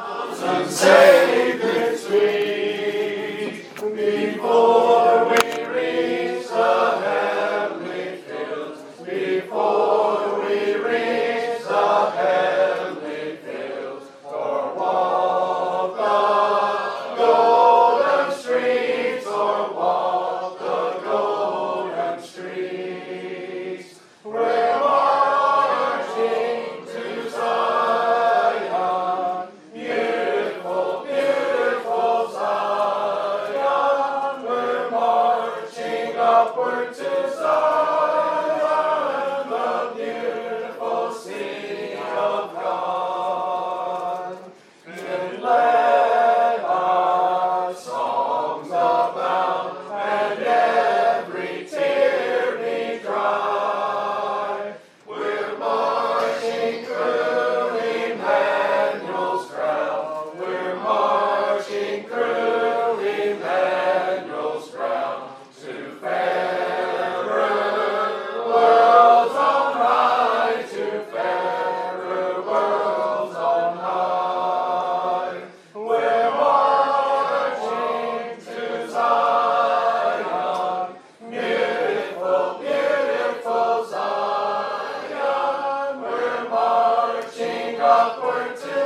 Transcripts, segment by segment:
Sacred sweet, before we reach the heavenly fields, before we reach the heavenly fields, or walk the golden streets, or walk the golden streets, we're marching to Zion, beautiful, beautiful Zion, we're marching upward to Zion, the beautiful city of God. And let our songs abound, and every tear be dry. We're marching through Emmanuel's ground. We're marching through Emmanuel's ground to fairer worlds on high, to fairer worlds on high. We're marching to Zion, beautiful, beautiful Zion. We're marching upward to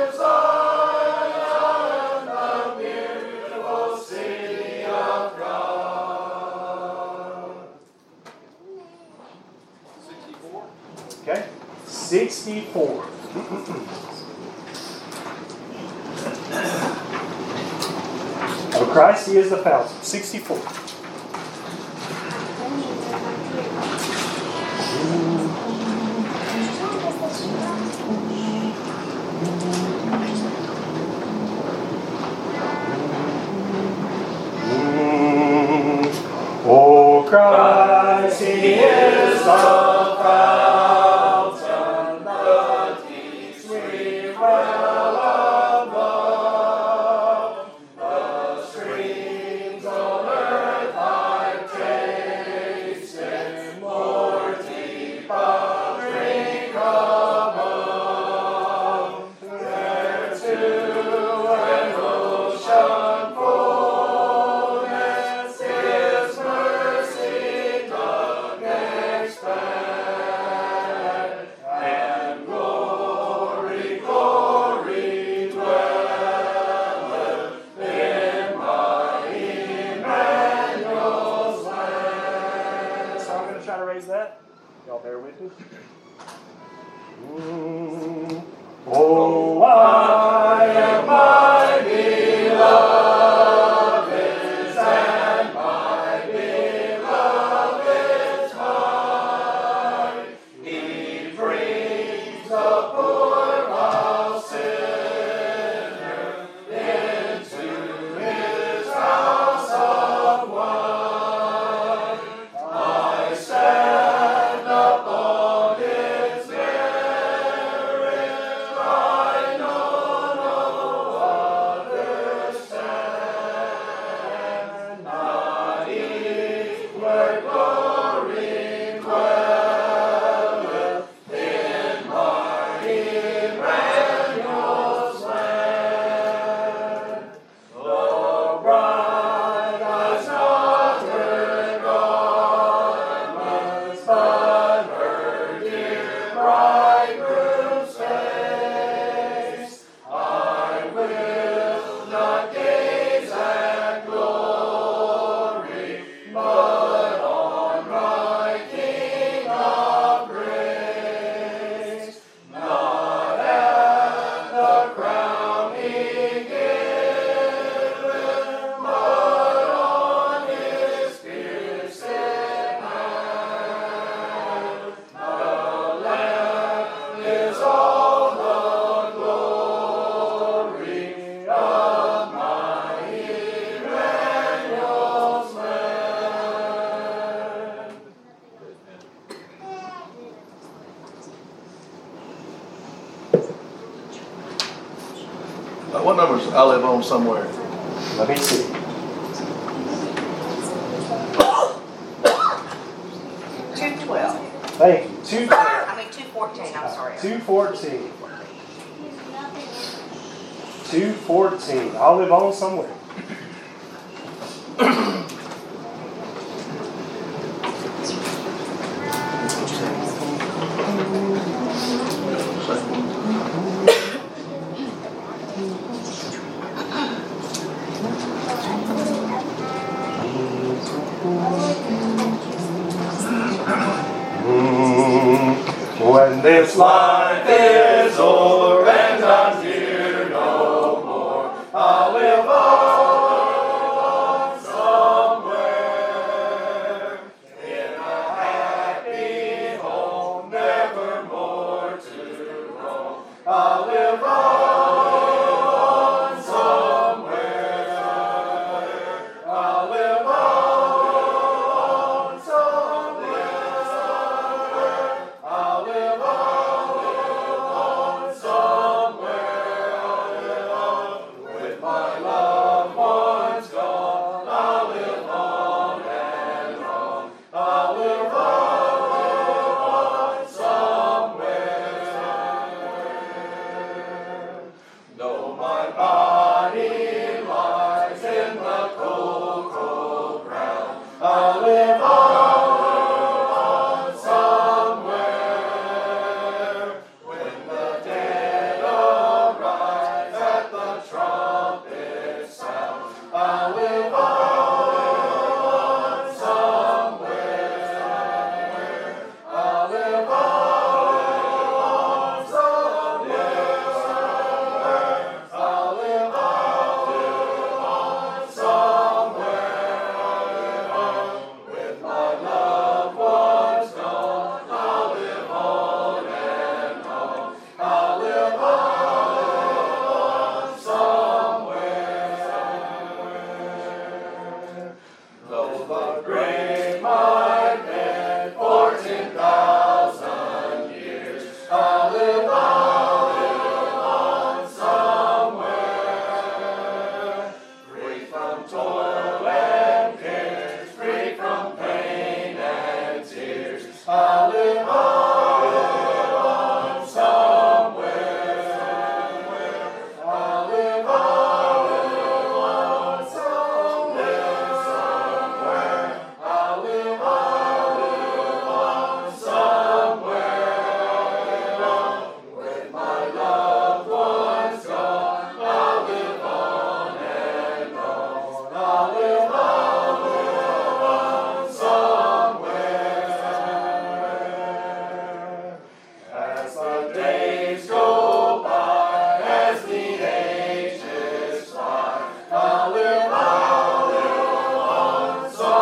Zion, the beautiful city of God. 64. Okay? 64. Oh, Christ, He is the fountain. 64. Oh, Christ, He is the fountain, the deep sweet well above. The streams on earth I've tasted, more deep a drink above. There too an ocean fullness, His mercy doth expand, and glory, glory dwelleth in my Emmanuel's land. So I'm going to try to raise that. Y'all bear with me. Oh, I am my beloved's, and my beloved's mine. He brings the poor lost sinner into His house of wine. I stand upon His merit, I know no other stand. Not east where glory dwelleth, in my Emmanuel's land. The bride has not her garments, but her dear bridegroom's face. I will not gaze at glory, but on my King of grace. Not at the crown He giveth, but on His pierced hand. The Lamb is all the glory of my Emmanuel's land. What numbers I live on somewhere? Let me see. 212. Thank you. 212. I mean 214, I'm sorry. 214. 2:14. I'll live on somewhere. When this life is o'er and I'm here no more, I'll live on somewhere in a happy home, never more to roam. I'll live on somewhere. I'll live on somewhere. I'll live on somewhere. With my loved ones gone, I'll live on and on. I'll live on somewhere. Though my body lies in the cold, cold ground, I'll live on somewhere. When the dead arise at the trumpet sound, I'll live on somewhere. I'll live on somewhere. I'll live on somewhere. With my loved ones gone, I'll live on and on. I'll live on somewhere. Though the grave might bend for 10,000 years, I'll live on somewhere. Free from toil and cares, free from pain and tears, I'll live on somewhere. I'll live on somewhere. I'll live on somewhere. With my loved ones gone, I'll live on and on. I'll live on somewhere. As the days go by, as the ages fly, I'll live on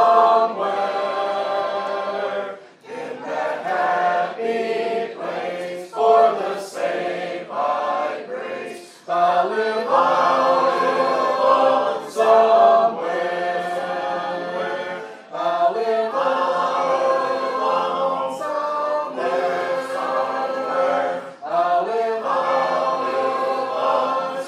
somewhere. In that happy place, for the sake by grace, I'll live on somewhere. I'll live on somewhere. I'll live on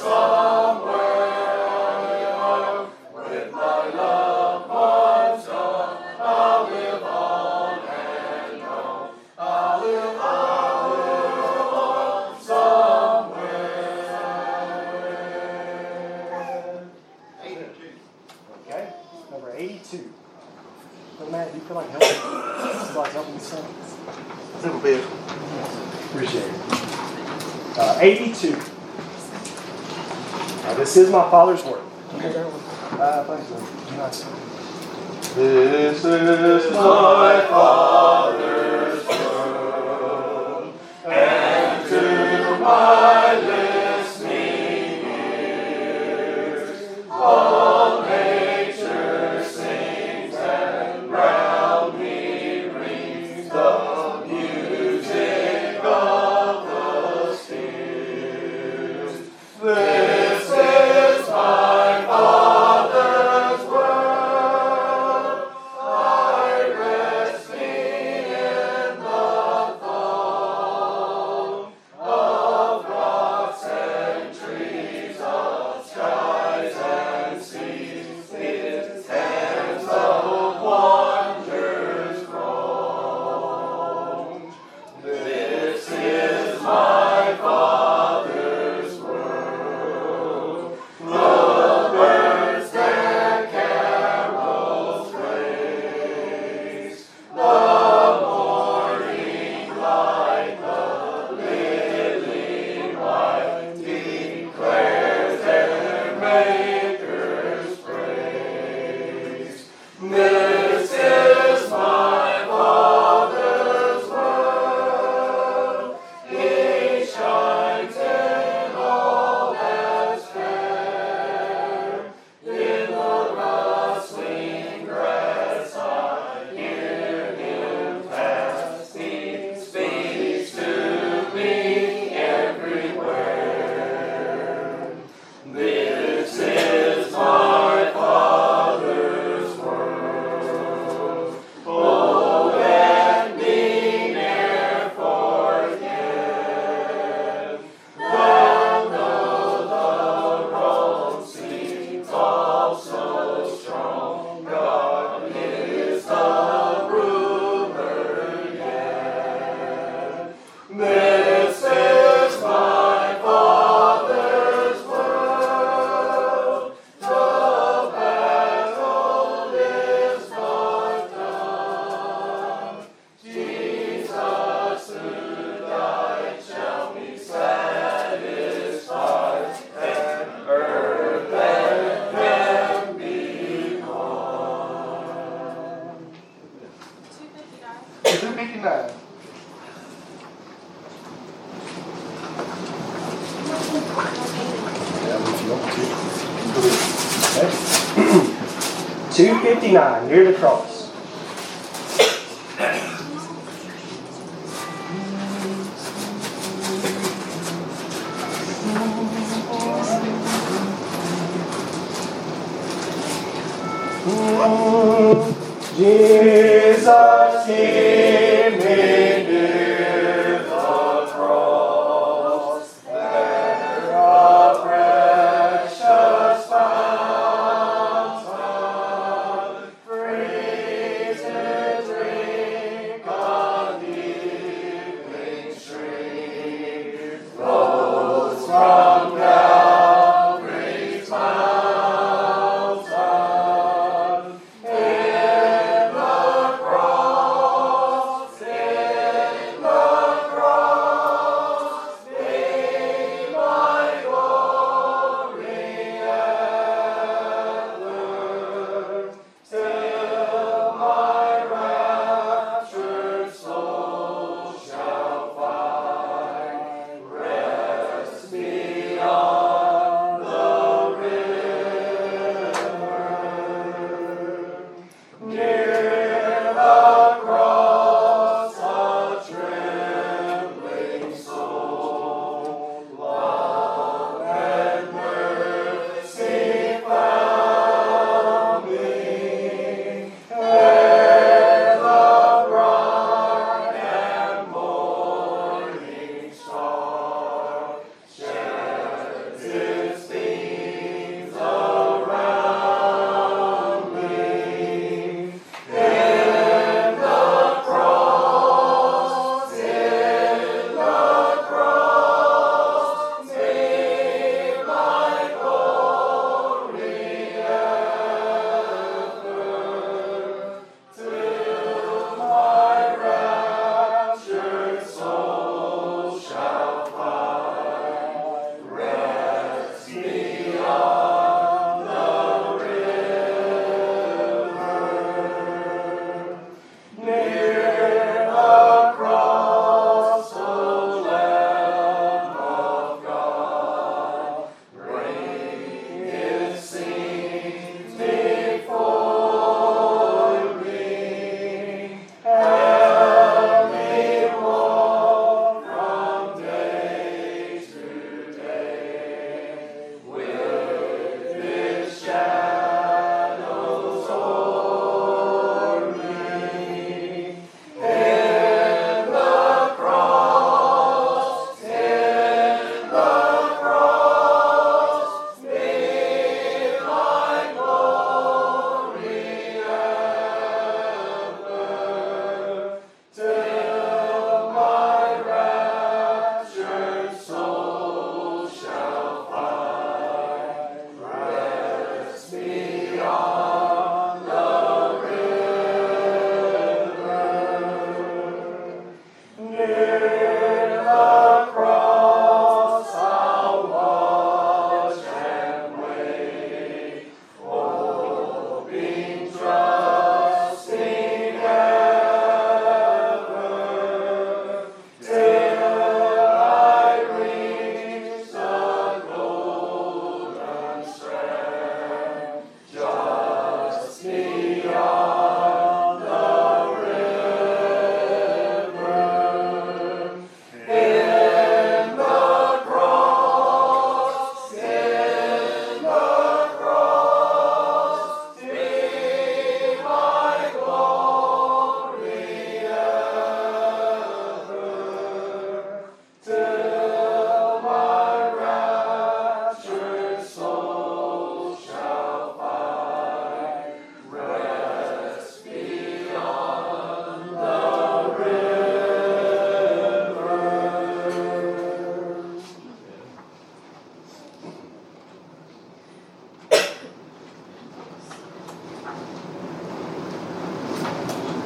somewhere. With my loved ones gone, I'll live on and on. I'll live on somewhere. Okay, number 82. So Matt, do you feel like helping? Somebody's helping you sing? Little bit. Appreciate it. 82. Now, this is my Father's work. Thanks, man. Nice. This is my Father's world, and to my listening ears, all nature sings, and round me rings the music of the spheres. This is my Father's world. I rest me in the throne of God. Maker's praise. This is my Father's world. He shines in all that's fair. In the rustling grass I hear him pass. He speaks to me everywhere. This is my Father's world. Oh, let me ne'er forget. Thou know the road seems all so strong. God is the ruler yet. This is my Father's world. The battle is not done. Jesus who died shall be satisfied, and earth and heaven be one. 259. Okay. 259, near the cross. Jesus, hear me near the cross, there a precious fountain, free to drink a healing stream, flows from Calvary's mountain. In the cross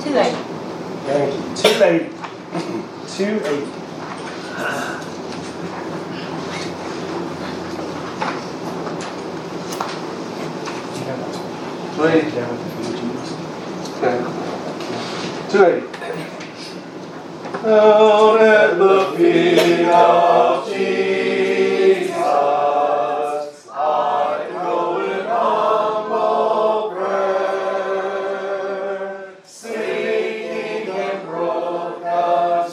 280. Thank you. 280. 280. Okay. 280. Down at the feet of Jesus, I go in humble prayer, seeking in broken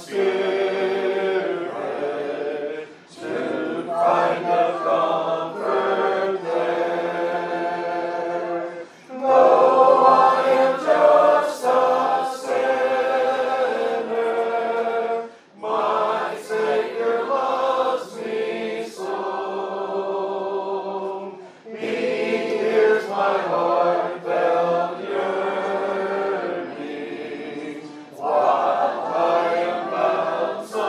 spirit to find a comfort there. Though I am just a sinner, my Savior loves me so. He hears my heartfelt yearning while I am bound so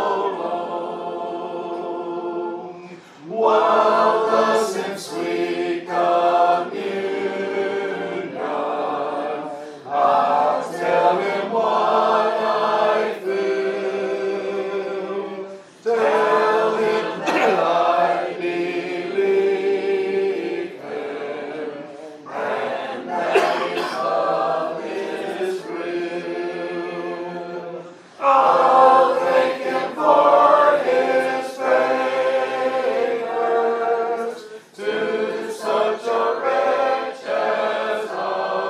long. While thus in sweet communion, I'll tell him what I feel. Tell him that I believe him, and that his love is real. I'll thank him for his favors to such a wretch as I.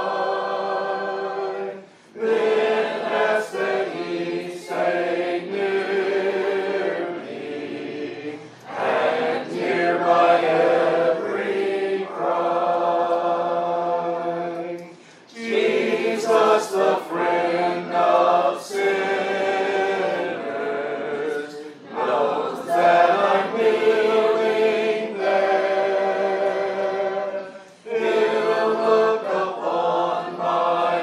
Then ask that he stay near me and hear my every cry. Jesus, the friend of sinners, knows that I'm kneeling there. He'll look upon my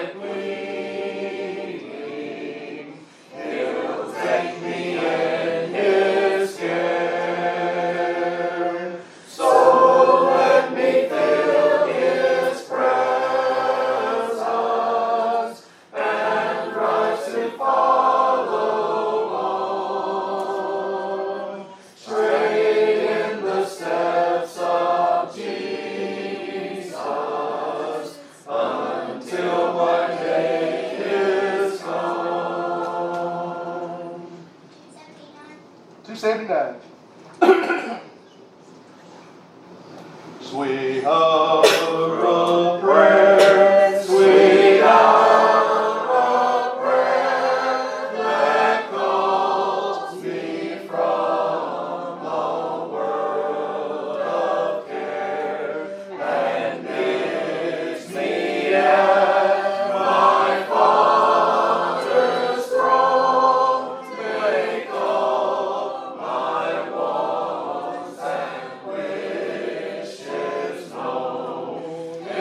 pleading. He'll take me in his care. So let me feel his presence and rise to follow on, straight in the steps of Jesus, until my day is gone. 279. Sweet hour of prayer, sweet hour of prayer, that calls me from a world of care, and bids me at my Father's throne, make all my wants and wishes known.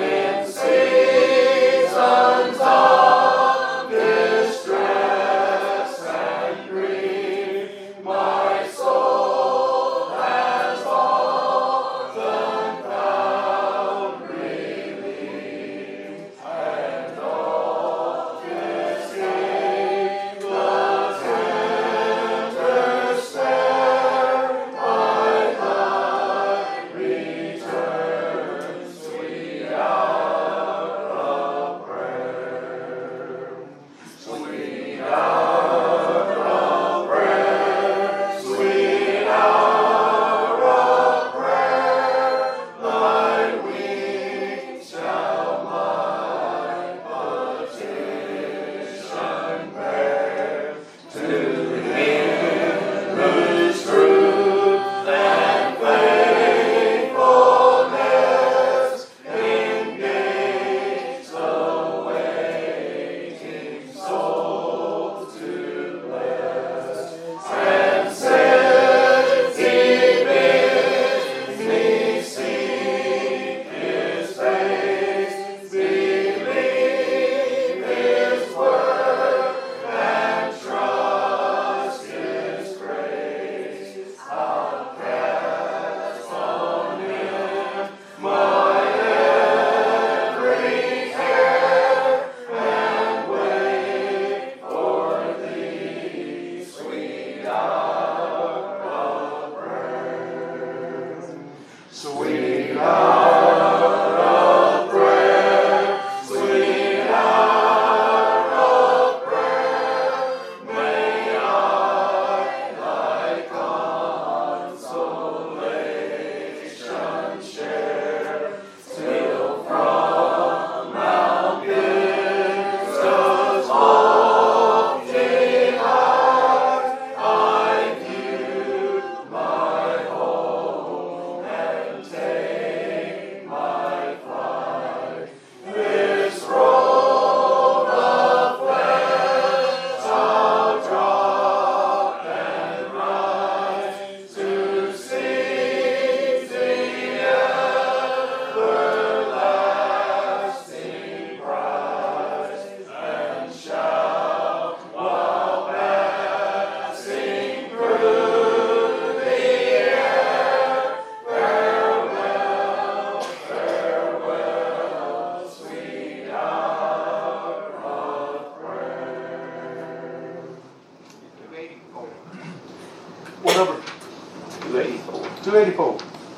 284.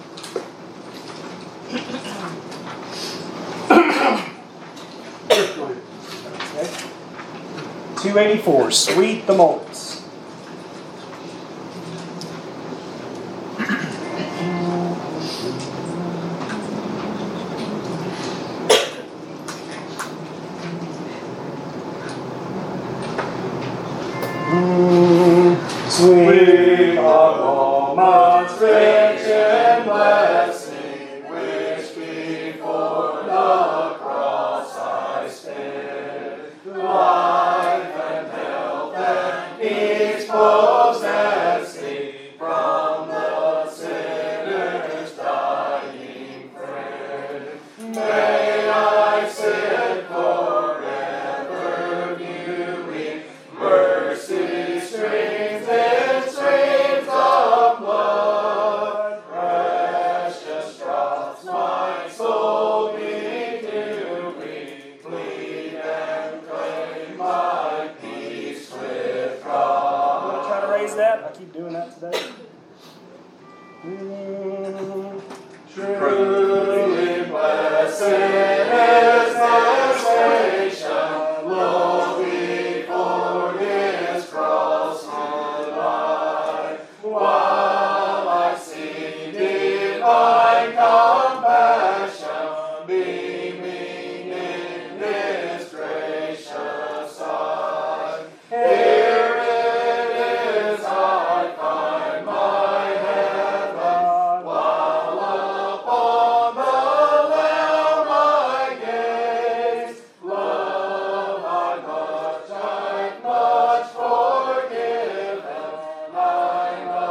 Okay. 284, Sweet the Malts. Sweet aromas, rich in blessing, which before the cross I sped. Life and health and each possessing from the sinner's dying friend. May I sit forever viewing mercy streams in streams of blood. Precious drops my soul be doing, plead and claim my peace with I'm God. going to try to raise that. I keep doing that today. Truly blessed is the station, lowly for His cross on high. While I see divine compassion beaming in His gracious eye. Here it is I find my heaven, while upon the Lamb I gaze. Love I much forgiven, I'm a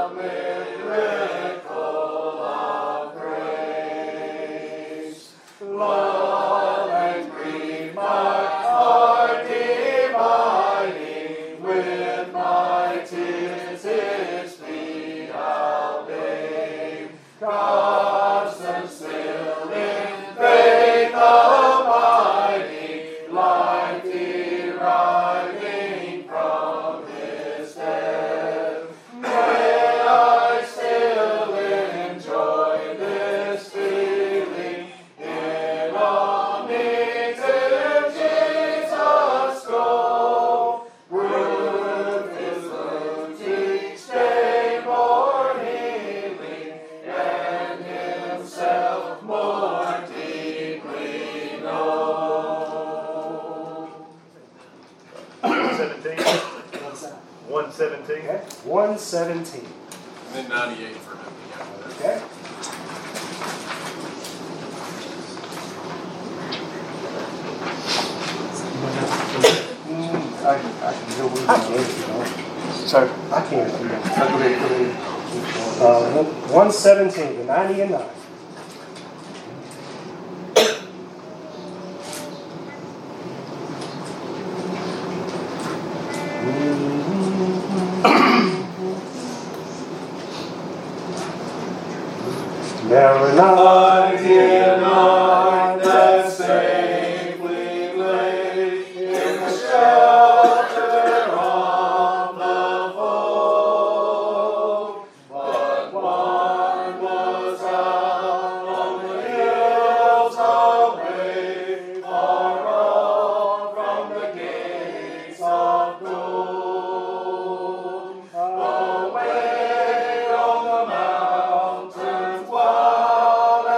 miracle of grace. Love and grief my heart dividing, with my tears His feet I'll bathe. Constant still in faith abiding, life deriving from His death. May I still enjoy this feeling, in omnitive Jesus go. With His wounds each day more healing, and Himself more deeply known. 117. 117. Okay. 117. And then 98 for him. Okay. I can go with I can't, you know. Sorry. I can't. You know. Go ahead. 117, the 90 and 9. Never not. I did not that safely lay in the shelter of the fold, but one was out on the hills away, far off from the gates of gold, away on the mountains wild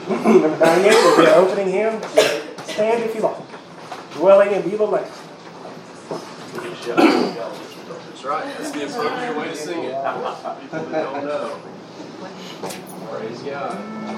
Number 98 will be our opening hymn. Stand if you like. Dwelling in Beulah Land. That's right. That's the appropriate way to sing it. People that don't know. Praise God.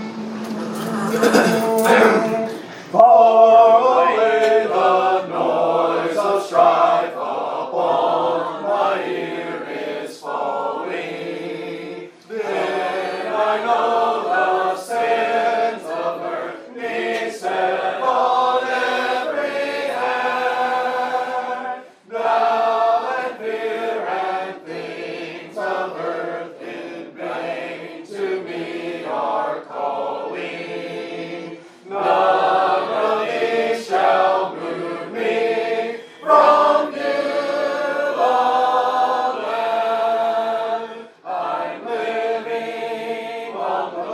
Far away the noise of strife upon my ear is falling. Then I know the sands of earth need set on every hand. Now and fear and things of earth in vain to me are calling. None of these shall move me from Beulah land. I'm living on the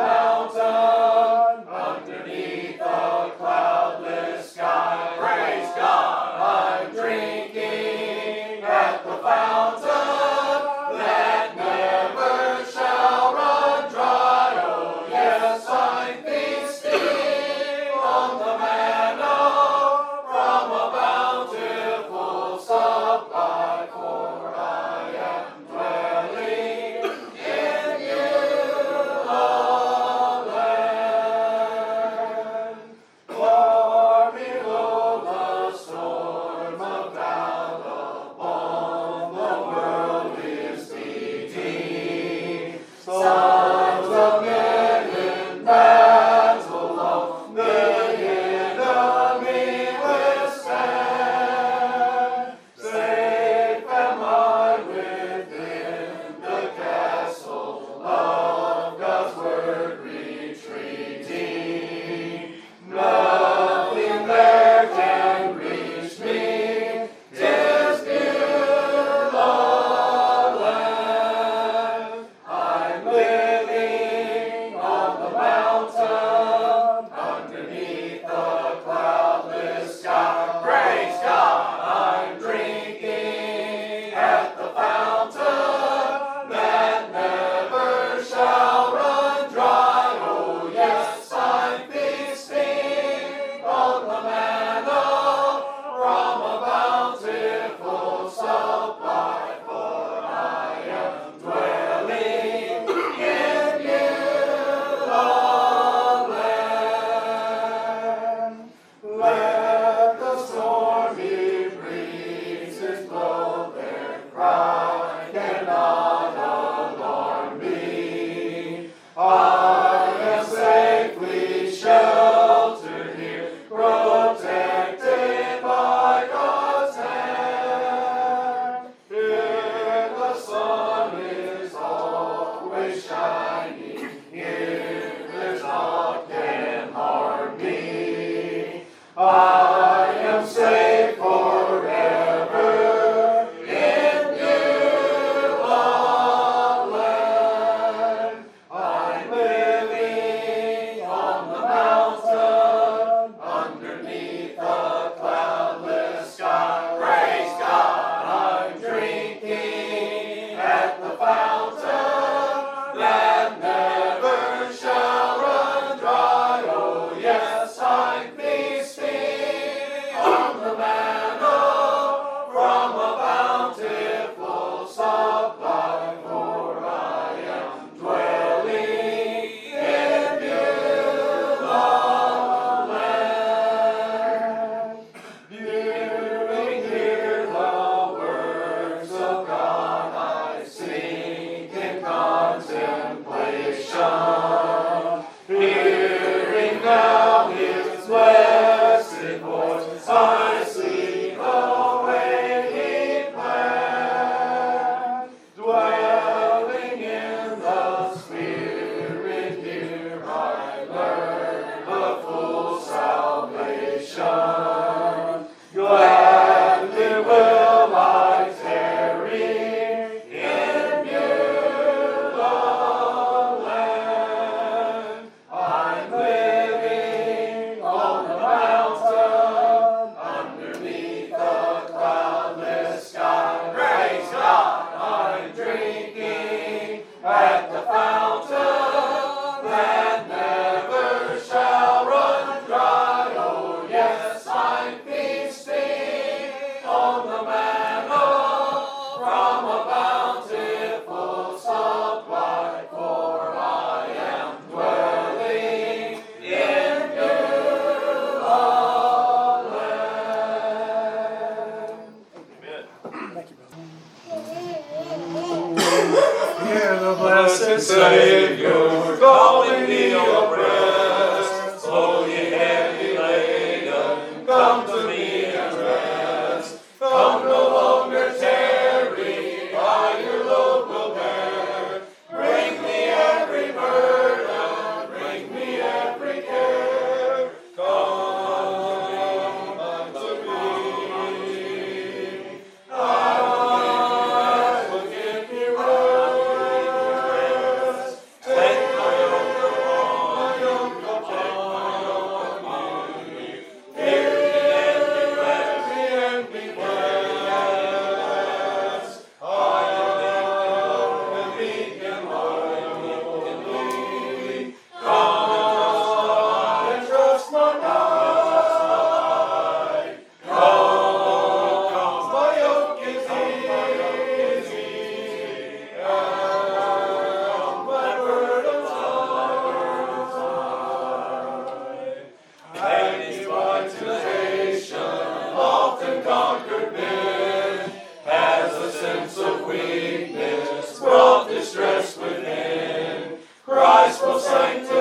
sanctify.